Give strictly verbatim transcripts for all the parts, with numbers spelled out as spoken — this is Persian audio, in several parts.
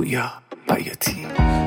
پویا بیاتی.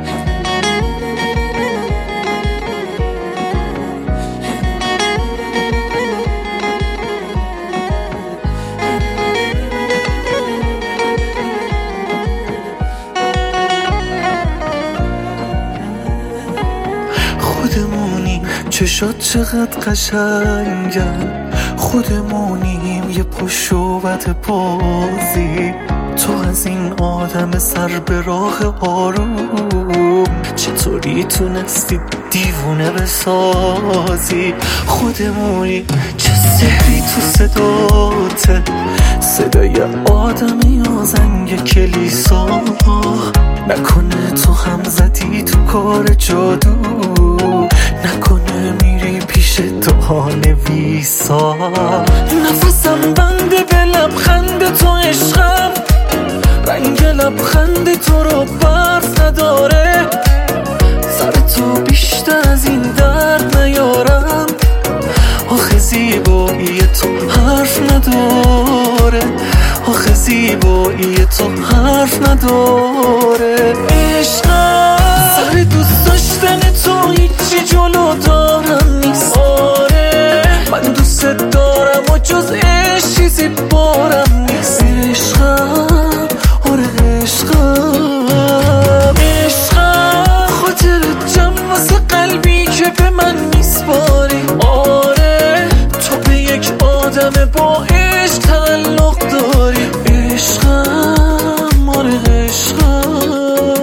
خودمونیم چشات چقدر قشنگن، خودمونیم یه پشوبت بازی. تو از این آدم سر به راه آروم چطوری تونستی دیوونه بسازی؟ خودمونی چه سحری تو صداته، صدای آدمی یا زنگ کلیسا. نکنه تو هم زدی تو کار جادو، نکنه میری پیش دهانویسا. نفسم بنده به لبخند تو عشقم، رنگ لبخند تو رو برف نداره. سر تو بیشتر از این درد نیارم، آخه زیبایی تو حرف نداره، آخه زیبایی تو حرف نداره. عشقم سر دوست داشتن تو هیچی جلو دارم نیست. آره من دوست دارم و جز عشق چیزی بارم نیست. عشقم آره عشقم، عشقم خاطر جمع واسه قلبی که به من میسپاری. آره تو به یک آدم با عشق تعلق داری. عشقم آره عشقم.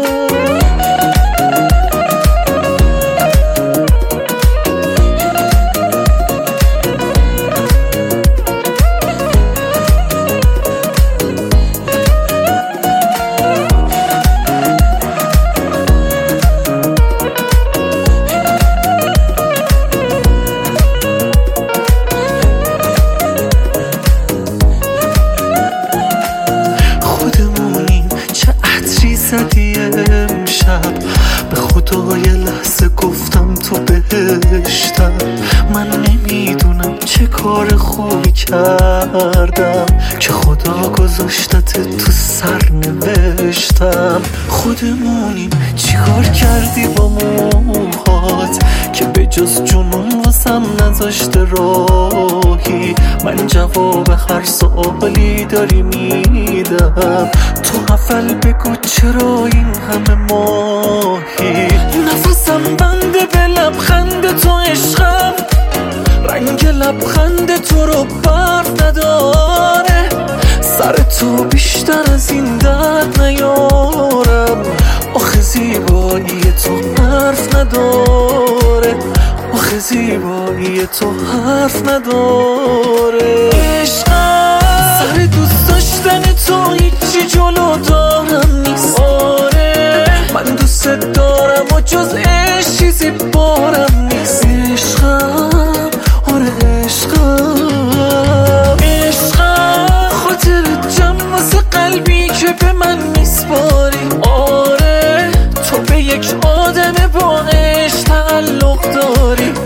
زدی امشب به خدا یه لحظه گفتم تو بهشتم. من نمیدونم چه کار خوبی کردم که خدا گذاشتت تو سر نوشتم. خودمونیم چیکار کردی با موهات که به جز جنون واسم نذاشته راهی؟ من جواب هر سوالی داری میدم، تو حفل بگو چرا این همه ماهی؟ نفسم بنده به لبخند تو عشقم، رنگ لبخند تو رو برف نداره. سر تو بیشتر از این درد نیارم، آخه زیبایی تو حرف نداره، آخه زیبایی تو حرف نداره. عشقم سر دوست داشتن تو هیچی جلو دارم نیست. آره من دوست دارم و جز عشق چیزی بارم نیست. عشقم آره عشقم، عشقم خاطر جمع واسه قلبی که به من میسپاری. آره تو به یک آدم با عشق تعلق داری.